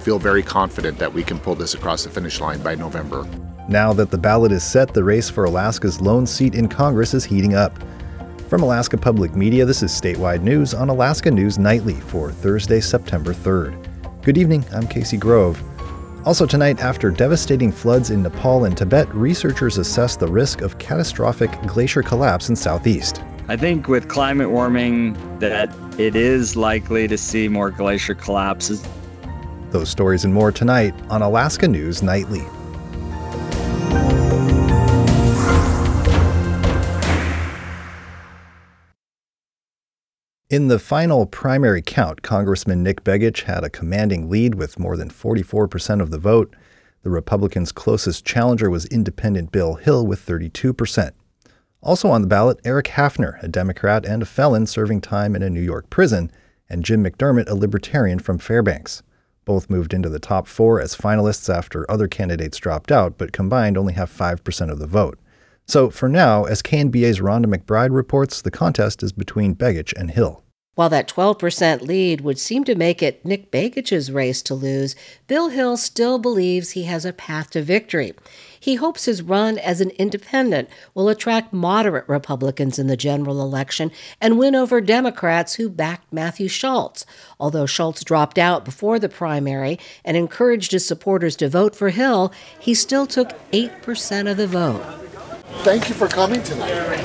feel very confident that we can pull this across the finish line by November. Now that the ballot is set, the race for Alaska's lone seat in Congress is heating up. From Alaska Public Media, this is Statewide News on Alaska News Nightly for Thursday, September 3rd. Good evening, I'm Casey Grove. Also tonight, after devastating floods in Nepal and Tibet, researchers assess the risk of catastrophic glacier collapse in Southeast. I think with climate warming that it is likely to see more glacier collapses. Those stories and more tonight on Alaska News Nightly. In the final primary count, Congressman Nick Begich had a commanding lead with more than 44% of the vote. The Republicans' closest challenger was independent Bill Hill with 32%. Also on the ballot, Eric Hafner, a Democrat and a felon serving time in a New York prison, and Jim McDermott, a Libertarian from Fairbanks. Both moved into the top four as finalists after other candidates dropped out, but combined only have 5% of the vote. So for now, as KNBA's Rhonda McBride reports, the contest is between Begich and Hill. While that 12% lead would seem to make it Nick Begich's race to lose, Bill Hill still believes he has a path to victory. He hopes his run as an independent will attract moderate Republicans in the general election and win over Democrats who backed Matthew Schultz. Although Schultz dropped out before the primary and encouraged his supporters to vote for Hill, he still took 8% of the vote. Thank you for coming tonight.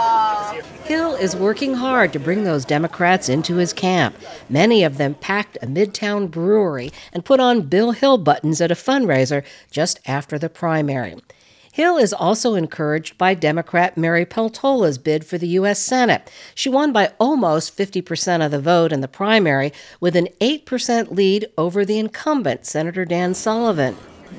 Hill is working hard to bring those Democrats into his camp. Many of them packed a Midtown brewery and put on Bill Hill buttons at a fundraiser just after the primary. Hill is also encouraged by Democrat Mary Peltola's bid for the U.S. Senate. She won by almost 50% of the vote in the primary with an 8% lead over the incumbent, Senator Dan Sullivan.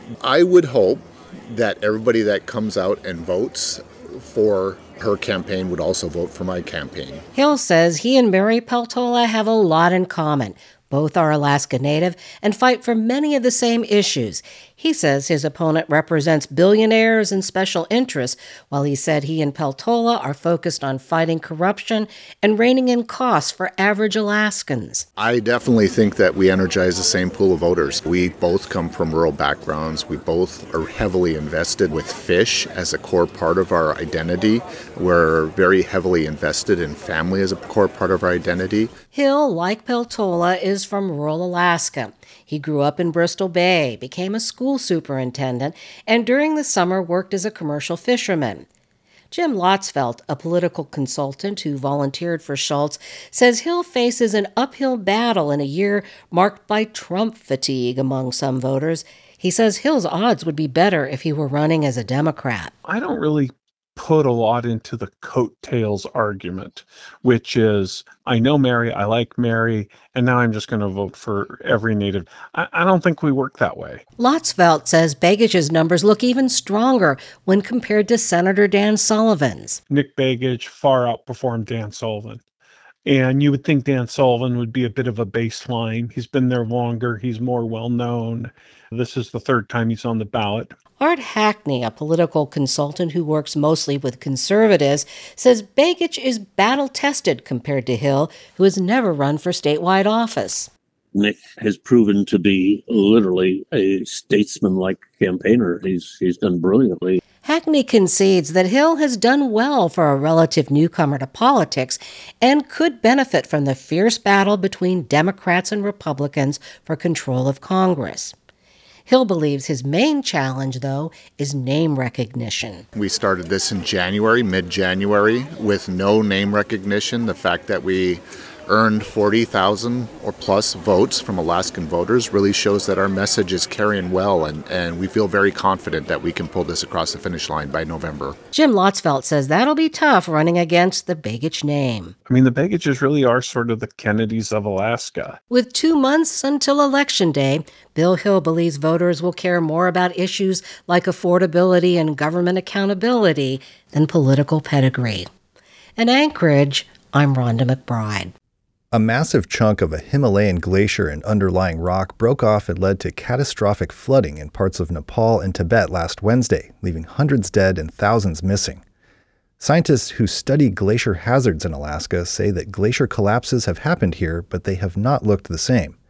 I would hope that everybody that comes out and votes for her campaign would also vote for my campaign. Hill says he and Mary Peltola have a lot in common. Both are Alaska Native and fight for many of the same issues. He says his opponent represents billionaires and special interests, while he said he and Peltola are focused on fighting corruption and reining in costs for average Alaskans. I definitely think that we energize the same pool of voters. We both come from rural backgrounds. We both are heavily invested with fish as a core part of our identity. We're very heavily invested in family as a core part of our identity. Hill, like Peltola, is from rural Alaska. He grew up in Bristol Bay, became a school superintendent, and during the summer worked as a commercial fisherman. Jim Lotzfeld, a political consultant who volunteered for Schultz, says Hill faces an uphill battle in a year marked by Trump fatigue among some voters. He says Hill's odds would be better if he were running as a Democrat. I don't really put a lot into the coattails argument, which is, I know Mary, I like Mary, and now I'm just going to vote for every Native. I don't think we work that way. Lotzfeld says Begich's numbers look even stronger when compared to Senator Dan Sullivan's. Nick Begich far outperformed Dan Sullivan. And you would think Dan Sullivan would be a bit of a baseline. He's been there longer. He's more well-known. This is the third time he's on the ballot. Art Hackney, a political consultant who works mostly with conservatives, says Begich is battle-tested compared to Hill, who has never run for statewide office. Nick has proven to be literally a statesman-like campaigner. He's done brilliantly. Hackney concedes that Hill has done well for a relative newcomer to politics and could benefit from the fierce battle between Democrats and Republicans for control of Congress. Hill believes his main challenge, though, is name recognition. We started this in January, mid-January, with no name recognition. The fact that we earned 40,000 or plus votes from Alaskan voters really shows that our message is carrying well, and we feel very confident that we can pull this across the finish line by November. Jim Lotzfeld says that'll be tough running against the Begich name. I mean, the Begiches really are sort of the Kennedys of Alaska. With 2 months until Election Day, Bill Hill believes voters will care more about issues like affordability and government accountability than political pedigree. In Anchorage, I'm Rhonda McBride. A massive chunk of a Himalayan glacier and underlying rock broke off and led to catastrophic flooding in parts of Nepal and Tibet last Wednesday, leaving hundreds dead and thousands missing. Scientists who study glacier hazards in Alaska say that glacier collapses have happened here, but they have not looked the same.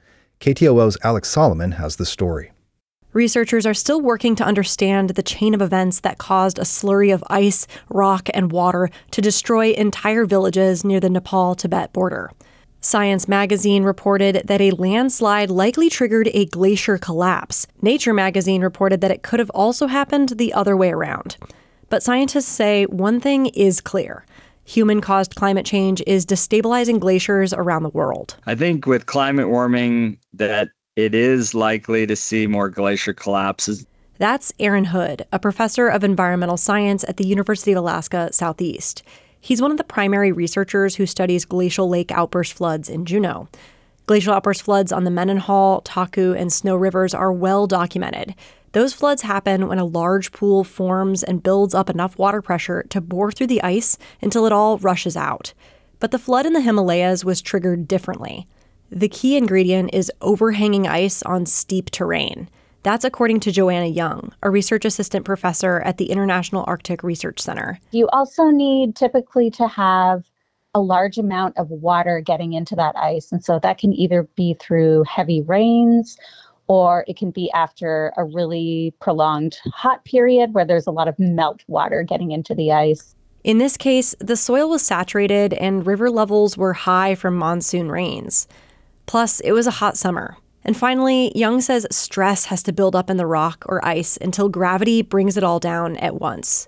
KTOO's Alex Solomon has the story. Researchers are still working to understand the chain of events that caused a slurry of ice, rock, and water to destroy entire villages near the Nepal-Tibet border. Science magazine reported that a landslide likely triggered a glacier collapse. Nature magazine reported that it could have also happened the other way around. But scientists say one thing is clear. Human-caused climate change is destabilizing glaciers around the world. I think with climate warming that it is likely to see more glacier collapses. That's Aaron Hood, a professor of environmental science at the University of Alaska Southeast. He's one of the primary researchers who studies glacial lake outburst floods in Juneau. Glacial outburst floods on the Mendenhall, Taku, and Snow rivers are well documented. Those floods happen when a large pool forms and builds up enough water pressure to bore through the ice until it all rushes out. But the flood in the Himalayas was triggered differently. The key ingredient is overhanging ice on steep terrain. That's according to Joanna Young, a research assistant professor at the International Arctic Research Center. You also need typically to have a large amount of water getting into that ice. And so that can either be through heavy rains, or it can be after a really prolonged hot period where there's a lot of melt water getting into the ice. In this case, the soil was saturated and river levels were high from monsoon rains. Plus, it was a hot summer. And finally, Young says stress has to build up in the rock or ice until gravity brings it all down at once.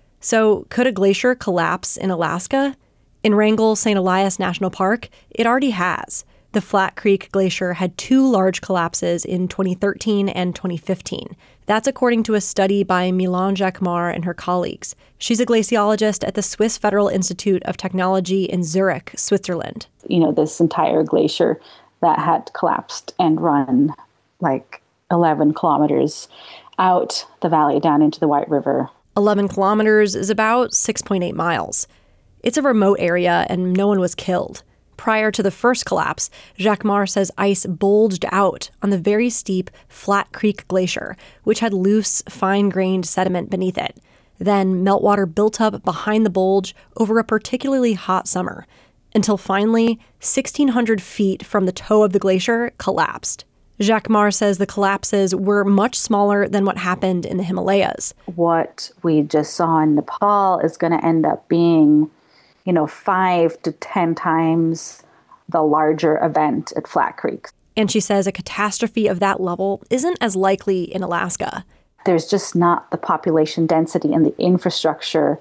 So, could a glacier collapse in Alaska? In Wrangell St. Elias National Park, it already has. The Flat Creek Glacier had 2 large collapses in 2013 and 2015. That's according to a study by Milan Jacquemart and her colleagues. She's a glaciologist at the Swiss Federal Institute of Technology in Zurich, Switzerland. This entire glacier that had collapsed and run like 11 kilometers out the valley down into the White River. 11 kilometers is about 6.8 miles. It's a remote area and no one was killed. Prior to the first collapse, Jacquemart says ice bulged out on the very steep Flat Creek Glacier, which had loose, fine-grained sediment beneath it. Then meltwater built up behind the bulge over a particularly hot summer, until finally, 1,600 feet from the toe of the glacier collapsed. Jacquemart says the collapses were much smaller than what happened in the Himalayas. What we just saw in Nepal is going to end up being 5 to 10 times the larger event at Flat Creek. And she says a catastrophe of that level isn't as likely in Alaska. There's just not the population density and the infrastructure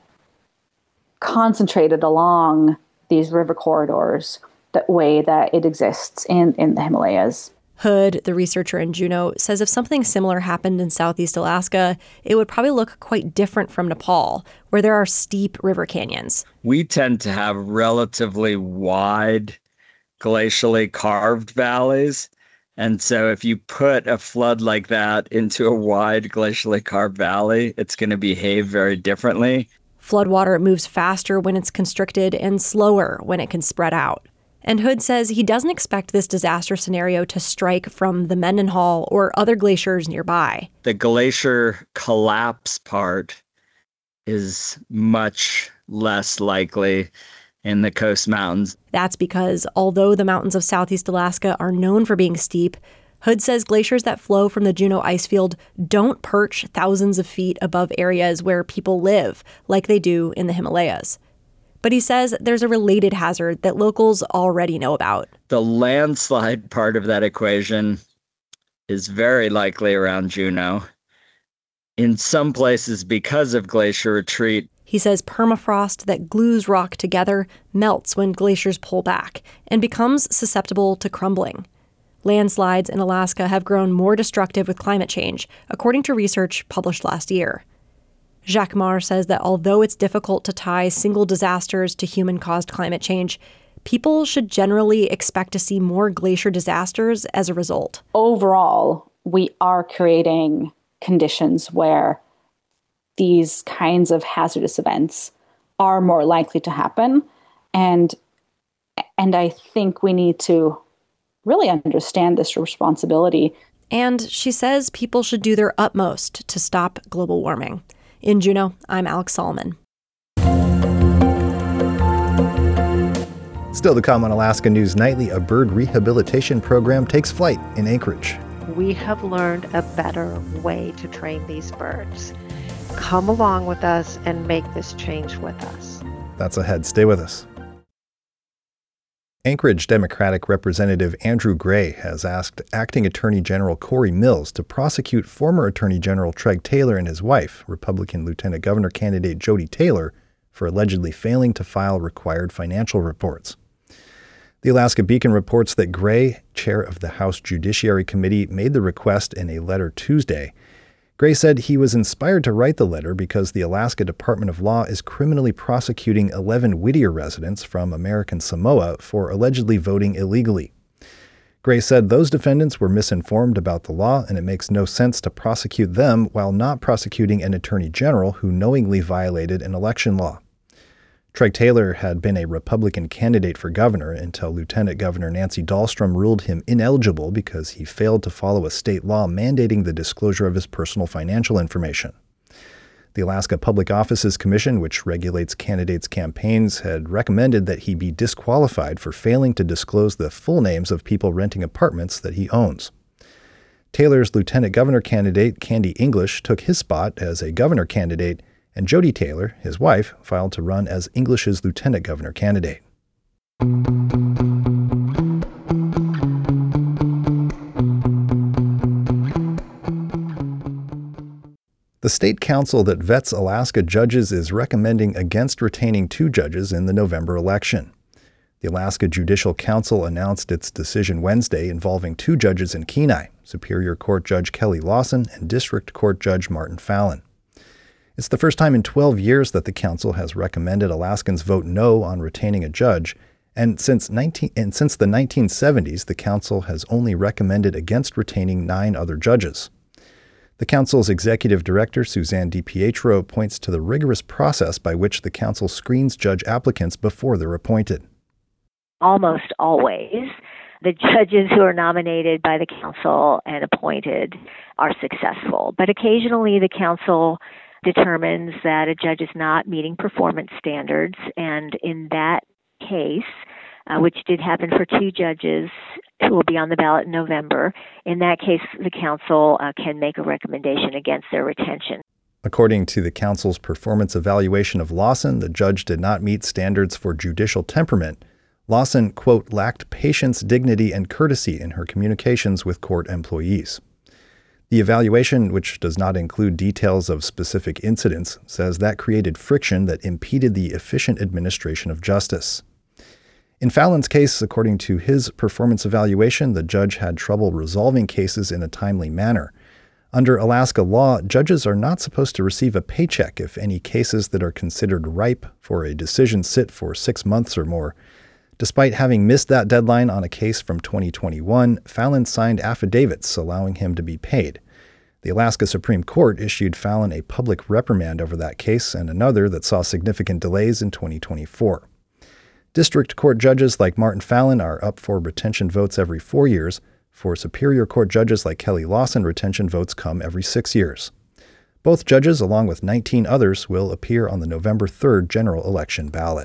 concentrated along these river corridors the way that it exists in the Himalayas. Hood, the researcher in Juneau, says if something similar happened in Southeast Alaska, it would probably look quite different from Nepal, where there are steep river canyons. We tend to have relatively wide, glacially carved valleys. And so if you put a flood like that into a wide, glacially carved valley, it's going to behave very differently. Floodwater moves faster when it's constricted and slower when it can spread out. And Hood says he doesn't expect this disaster scenario to strike from the Mendenhall or other glaciers nearby. The glacier collapse part is much less likely in the coast mountains. That's because although the mountains of Southeast Alaska are known for being steep, Hood says glaciers that flow from the Juneau icefield don't perch thousands of feet above areas where people live, like they do in the Himalayas. But he says there's a related hazard that locals already know about. The landslide part of that equation is very likely around Juneau. In some places, because of glacier retreat, he says permafrost that glues rock together melts when glaciers pull back and becomes susceptible to crumbling. Landslides in Alaska have grown more destructive with climate change, according to research published last year. Jacquemart says that although it's difficult to tie single disasters to human-caused climate change, people should generally expect to see more glacier disasters as a result. Overall, we are creating conditions where these kinds of hazardous events are more likely to happen. And I think we need to really understand this responsibility. And she says people should do their utmost to stop global warming. In Juneau, I'm Alex Solomon. Still to come on Alaska News Nightly, a bird rehabilitation program takes flight in Anchorage. We have learned a better way to train these birds. Come along with us and make this change with us. That's ahead. Stay with us. Anchorage Democratic Representative Andrew Gray has asked Acting Attorney General Corey Mills to prosecute former Attorney General Treg Taylor and his wife, Republican Lieutenant Governor candidate Jody Taylor, for allegedly failing to file required financial reports. The Alaska Beacon reports that Gray, chair of the House Judiciary Committee, made the request in a letter Tuesday. Gray said he was inspired to write the letter because the Alaska Department of Law is criminally prosecuting 11 Whittier residents from American Samoa for allegedly voting illegally. Gray said those defendants were misinformed about the law, and it makes no sense to prosecute them while not prosecuting an attorney general who knowingly violated an election law. Treg Taylor had been a Republican candidate for governor until Lieutenant Governor Nancy Dahlstrom ruled him ineligible because he failed to follow a state law mandating the disclosure of his personal financial information. The Alaska Public Offices Commission, which regulates candidates' campaigns, had recommended that he be disqualified for failing to disclose the full names of people renting apartments that he owns. Taylor's lieutenant governor candidate, Candy English, took his spot as a governor candidate, and Jody Taylor, his wife, filed to run as English's lieutenant governor candidate. The state council that vets Alaska judges is recommending against retaining 2 judges in the November election. The Alaska Judicial Council announced its decision Wednesday involving 2 judges in Kenai, Superior Court Judge Kelly Lawson and District Court Judge Martin Fallon. It's the first time in 12 years that the council has recommended Alaskans vote no on retaining a judge, and since the 1970s, the council has only recommended against retaining 9 other judges. The council's executive director, Suzanne DiPietro, points to the rigorous process by which the council screens judge applicants before they're appointed. Almost always, the judges who are nominated by the council and appointed are successful, but occasionally the council determines that a judge is not meeting performance standards, and in that case, which did happen for 2 judges who will be on the ballot in November, in that case, the council can make a recommendation against their retention. According to the council's performance evaluation of Lawson, the judge did not meet standards for judicial temperament. Lawson, quote, lacked patience, dignity, and courtesy in her communications with court employees. The evaluation, which does not include details of specific incidents, says that created friction that impeded the efficient administration of justice. In Fallon's case, according to his performance evaluation, the judge had trouble resolving cases in a timely manner. Under Alaska law, judges are not supposed to receive a paycheck if any cases that are considered ripe for a decision sit for 6 months or more. Despite having missed that deadline on a case from 2021, Fallon signed affidavits allowing him to be paid. The Alaska Supreme Court issued Fallon a public reprimand over that case and another that saw significant delays in 2024. District court judges like Martin Fallon are up for retention votes every 4 years. For Superior Court judges like Kelly Lawson, retention votes come every 6 years. Both judges, along with 19 others, will appear on the November 3rd general election ballot.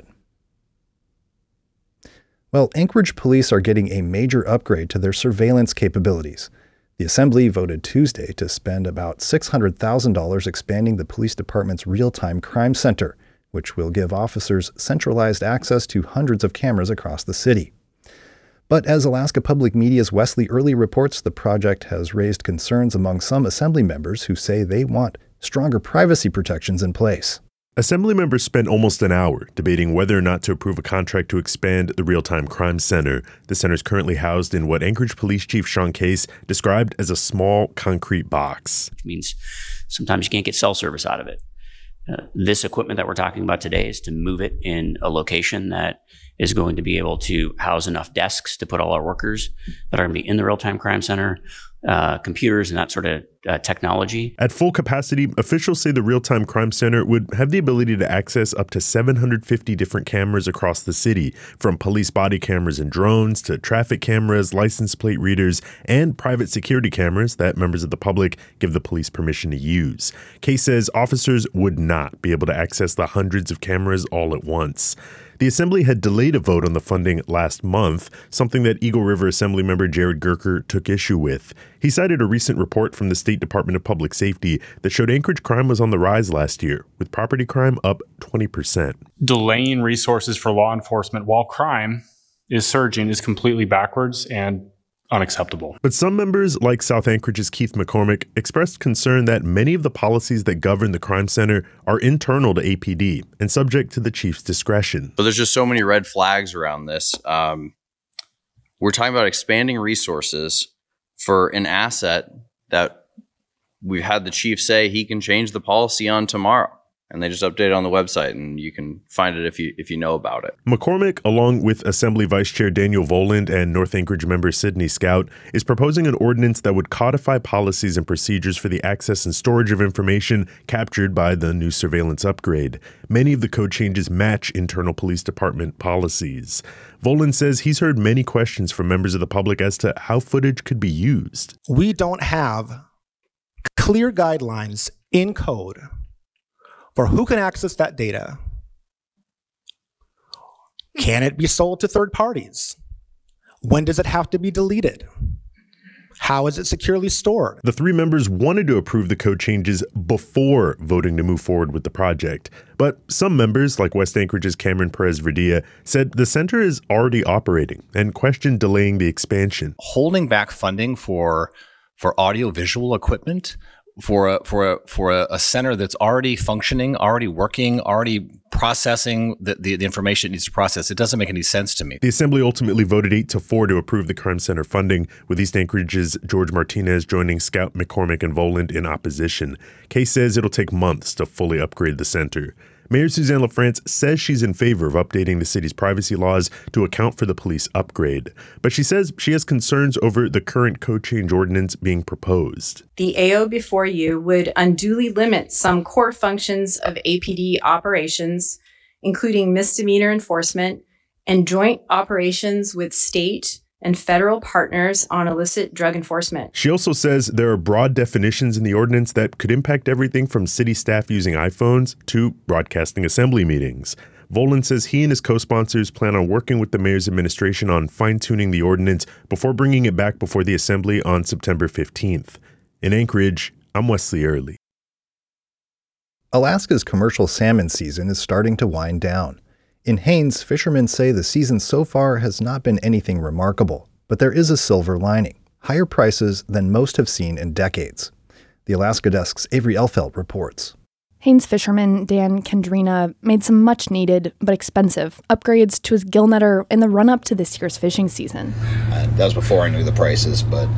Well, Anchorage police are getting a major upgrade to their surveillance capabilities. The Assembly voted Tuesday to spend about $600,000 expanding the police department's real-time crime center, which will give officers centralized access to hundreds of cameras across the city. But as Alaska Public Media's Wesley Early reports, the project has raised concerns among some Assembly members who say they want stronger privacy protections in place. Assembly members spent almost an hour debating whether or not to approve a contract to expand the Real-Time Crime Center. The center is currently housed in what Anchorage Police Chief Sean Case described as a small concrete box. Which means sometimes you can't get cell service out of it. This equipment that we're talking about today is to move it in a location that is going to be able to house enough desks to put all our workers that are going to be in the Real-Time Crime Center, computers and that sort of technology. At full capacity, officials say the Real-Time Crime Center would have the ability to access up to 750 different cameras across the city, from police body cameras and drones to traffic cameras, license plate readers, and private security cameras that members of the public give the police permission to use. Case says officers would not be able to access the hundreds of cameras all at once. The Assembly had delayed a vote on the funding last month, something that Eagle River Assemblymember Jared Gerker took issue with. He cited a recent report from the State Department of Public Safety that showed Anchorage crime was on the rise last year, with property crime up 20%. Delaying resources for law enforcement while crime is surging is completely backwards and unacceptable. But some members, like South Anchorage's Keith McCormick, expressed concern that many of the policies that govern the crime center are internal to APD and subject to the chief's discretion. But there's just so many red flags around this. We're talking about expanding resources for an asset that we've had the chief say he can change the policy on tomorrow. And they just update it on the website, and you can find it if you know about it. McCormick, along with Assembly Vice Chair Daniel Voland and North Anchorage member Sidney Scout, is proposing an ordinance that would codify policies and procedures for the access and storage of information captured by the new surveillance upgrade. Many of the code changes match internal police department policies. Voland says he's heard many questions from members of the public as to how footage could be used. We don't have clear guidelines in code for who can access that data. Can it be sold to third parties? When does it have to be deleted? How is it securely stored? The three members wanted to approve the code changes before voting to move forward with the project. But some members, like West Anchorage's Cameron Perez-Verdia, said the center is already operating and questioned delaying the expansion. Holding back funding for audiovisual equipment for a center that's already functioning, already working, already processing the information it needs to process, it doesn't make any sense to me. The Assembly ultimately voted 8-4 to approve the Crime Center funding, with East Anchorage's George Martinez joining Scout, McCormick, and Voland in opposition. Case says it'll take months to fully upgrade the center. Mayor Suzanne LaFrance says she's in favor of updating the city's privacy laws to account for the police upgrade, but she says she has concerns over the current code change ordinance being proposed. The AO before you would unduly limit some core functions of APD operations, including misdemeanor enforcement and joint operations with state and federal partners on illicit drug enforcement. She also says there are broad definitions in the ordinance that could impact everything from city staff using iPhones to broadcasting assembly meetings. Voland says he and his co-sponsors plan on working with the mayor's administration on fine-tuning the ordinance before bringing it back before the assembly on September 15th. In Anchorage, I'm Wesley Early. Alaska's commercial salmon season is starting to wind down. In Haines, fishermen say the season so far has not been anything remarkable, but there is a silver lining: higher prices than most have seen in decades. The Alaska Desk's Avery Elfelt reports. Haines fisherman Dan Kendrina made some much-needed but expensive upgrades to his gill netter in the run-up to this year's fishing season. That was before I knew the prices, but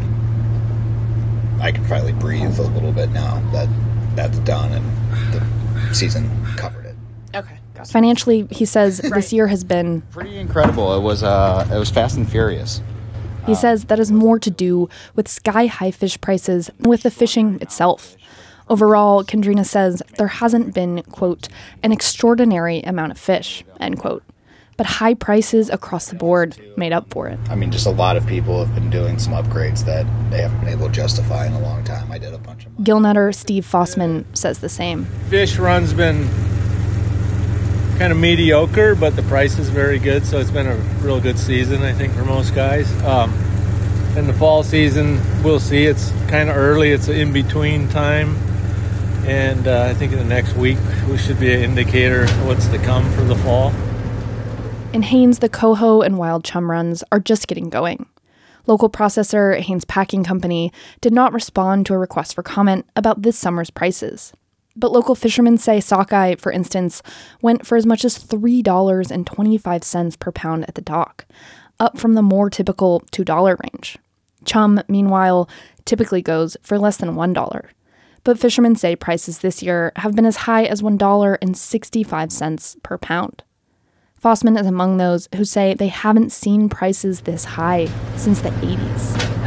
I can finally breathe a little bit now that that's done and the season covered it. Okay. Financially, he says this year has been pretty incredible. It was fast and furious. He says that has more to do with sky-high fish prices than with the fishing itself. Overall, Kendrina says there hasn't been, quote, an extraordinary amount of fish, end quote. But high prices across the board made up for it. I mean, just a lot of people have been doing some upgrades that they haven't been able to justify in a long time. I did a bunch of them. Gill netter Steve Fossman says the same. Fish run's been kind of mediocre, but the price is very good, so it's been a real good season, I think, for most guys. In the fall season, we'll see. It's kind of early. It's an in-between time, and I think in the next week we should be an indicator of what's to come for the fall. In Haines, the coho and wild chum runs are just getting going. Local processor Haines Packing Company did not respond to a request for comment about this summer's prices. But local fishermen say sockeye, for instance, went for as much as $3.25 per pound at the dock, up from the more typical $2 range. Chum, meanwhile, typically goes for less than $1. But fishermen say prices this year have been as high as $1.65 per pound. Fossman is among those who say they haven't seen prices this high since the 80s.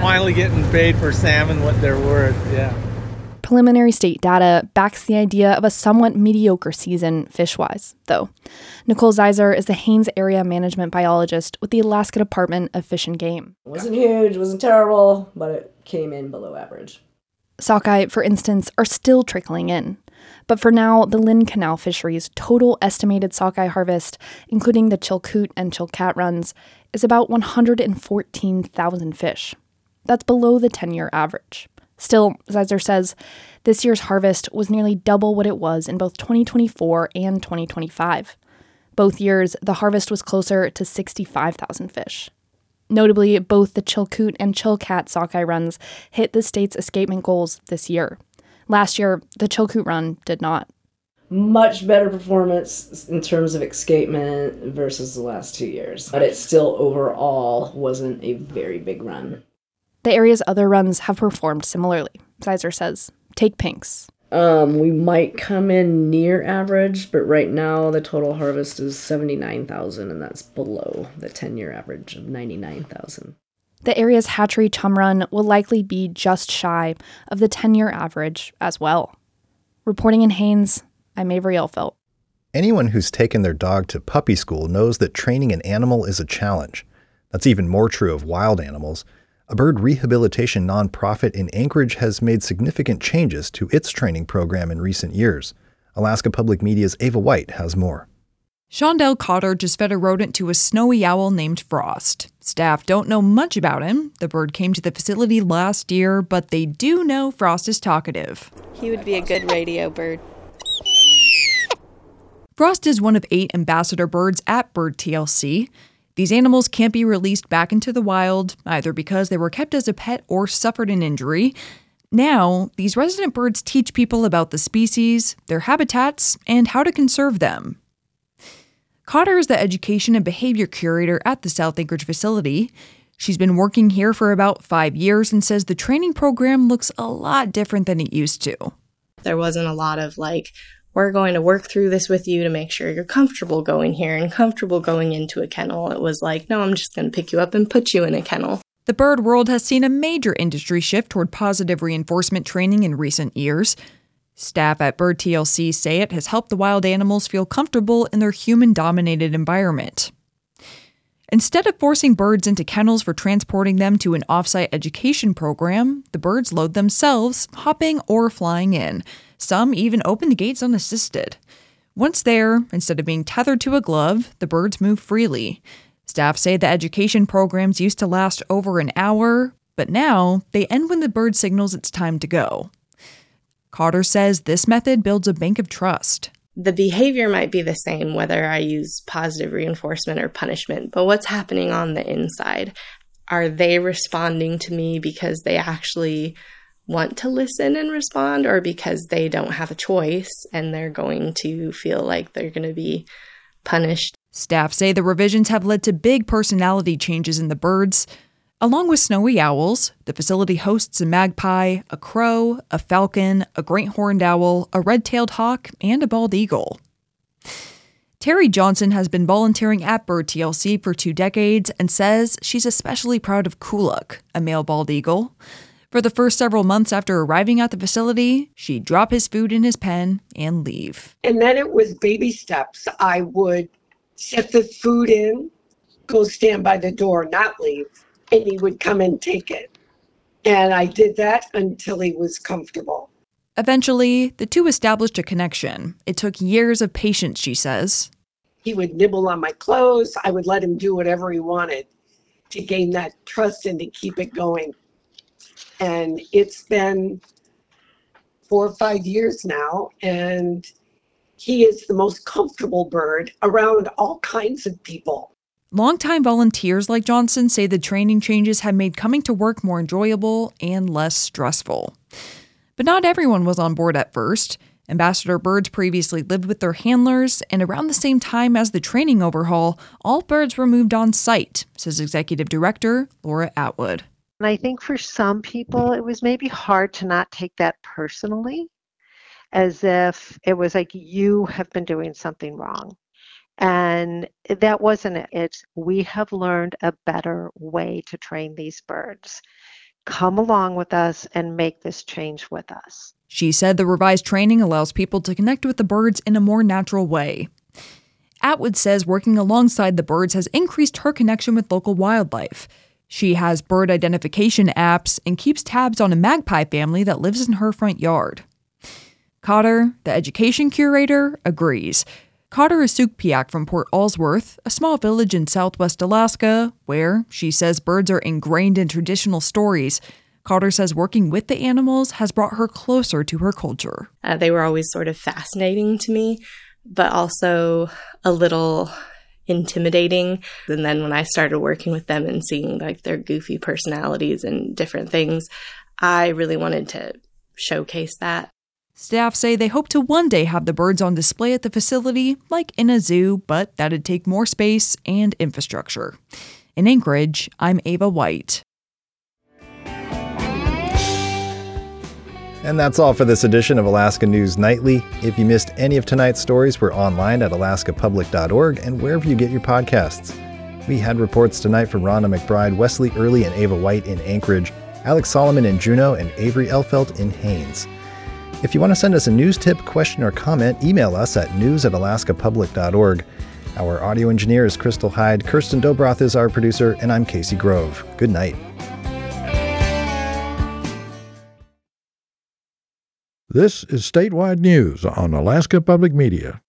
finally getting paid for salmon what they're worth, yeah. Preliminary state data backs the idea of a somewhat mediocre season fish-wise, though. Nicole Zeiser is the Haines Area Management Biologist with the Alaska Department of Fish and Game. It wasn't huge, it wasn't terrible, but it came in below average. Sockeye, for instance, are still trickling in. But for now, the Lynn Canal fishery's total estimated sockeye harvest, including the Chilkoot and Chilkat runs, is about 114,000 fish. That's below the 10-year average. Still, Zeiser says, this year's harvest was nearly double what it was in both 2024 and 2025. Both years, the harvest was closer to 65,000 fish. Notably, both the Chilkoot and Chilkat sockeye runs hit the state's escapement goals this year. Last year, the Chilkoot run did not. Much better performance in terms of escapement versus the last 2 years, but it still overall wasn't a very big run. The area's other runs have performed similarly, Zeiser says. Take pinks. We might come in near average, but right now the total harvest is 79,000, and that's below the 10-year average of 99,000. The area's hatchery chum run will likely be just shy of the 10-year average as well. Reporting in Haines, I'm Avery Elfelt. Anyone who's taken their dog to puppy school knows that training an animal is a challenge. That's even more true of wild animals. A bird rehabilitation nonprofit in Anchorage has made significant changes to its training program in recent years. Alaska Public Media's Ava White has more. Shondell Cotter just fed a rodent to a snowy owl named Frost. Staff don't know much about him. The bird came to the facility last year, but they do know Frost is talkative. He would be a good radio bird. Frost is one of 8 ambassador birds at Bird TLC. These animals can't be released back into the wild, either because they were kept as a pet or suffered an injury. Now, these resident birds teach people about the species, their habitats, and how to conserve them. Cotter is the education and behavior curator at the South Anchorage facility. She's been working here for about 5 years and says the training program looks a lot different than it used to. There wasn't a lot of we're going to work through this with you to make sure you're comfortable going here and comfortable going into a kennel. It was no, I'm just going to pick you up and put you in a kennel. The bird world has seen a major industry shift toward positive reinforcement training in recent years. Staff at Bird TLC say it has helped the wild animals feel comfortable in their human-dominated environment. Instead of forcing birds into kennels for transporting them to an off-site education program, the birds load themselves, hopping or flying in. Some even open the gates unassisted. Once there, instead of being tethered to a glove, the birds move freely. Staff say the education programs used to last over an hour, but now they end when the bird signals it's time to go. Cotter says this method builds a bank of trust. The behavior might be the same whether I use positive reinforcement or punishment, but what's happening on the inside? Are they responding to me because they actually want to listen and respond, or because they don't have a choice and they're going to feel like they're going to be punished? Staff say the revisions have led to big personality changes in the birds. Along with snowy owls, the facility hosts a magpie, a crow, a falcon, a great horned owl, a red-tailed hawk, and a bald eagle. Terry Johnson has been volunteering at Bird TLC for 2 decades and says she's especially proud of Kuluk, a male bald eagle. For the first several months after arriving at the facility, she'd drop his food in his pen and leave. And then it was baby steps. I would set the food in, go stand by the door, not leave, and he would come and take it. And I did that until he was comfortable. Eventually, the two established a connection. It took years of patience, she says. He would nibble on my clothes. I would let him do whatever he wanted to gain that trust and to keep it going. And it's been 4 or 5 years now, and he is the most comfortable bird around all kinds of people. Longtime volunteers like Johnson say the training changes have made coming to work more enjoyable and less stressful. But not everyone was on board at first. Ambassador birds previously lived with their handlers, and around the same time as the training overhaul, all birds were moved on site, says Executive Director Laura Atwood. And I think for some people, it was maybe hard to not take that personally, as if it was like you have been doing something wrong. And that wasn't it. It's we have learned a better way to train these birds. come along with us and make this change with us. She said the revised training allows people to connect with the birds in a more natural way. Atwood says working alongside the birds has increased her connection with local wildlife. She has bird identification apps and keeps tabs on a magpie family that lives in her front yard. Cotter, the education curator, agrees. Cotter is Sugpiaq from Port Allsworth, a small village in southwest Alaska, where, she says, birds are ingrained in traditional stories. Cotter says working with the animals has brought her closer to her culture. They were always sort of fascinating to me, but also a little intimidating. And then when I started working with them and seeing like their goofy personalities and different things, I really wanted to showcase that. Staff say they hope to one day have the birds on display at the facility, like in a zoo, but that'd take more space and infrastructure. In Anchorage, I'm Ava White. And that's all for this edition of Alaska News Nightly. If you missed any of tonight's stories, we're online at alaskapublic.org and wherever you get your podcasts. We had reports tonight from Rhonda McBride, Wesley Early and Ava White in Anchorage, Alex Solomon in Juneau, and Avery Elfelt in Haines. If you want to send us a news tip, question, or comment, email us at news@alaskapublic.org. Our audio engineer is Crystal Hyde, Kirsten Dobroth is our producer, and I'm Casey Grove. Good night. This is Statewide News on Alaska Public Media.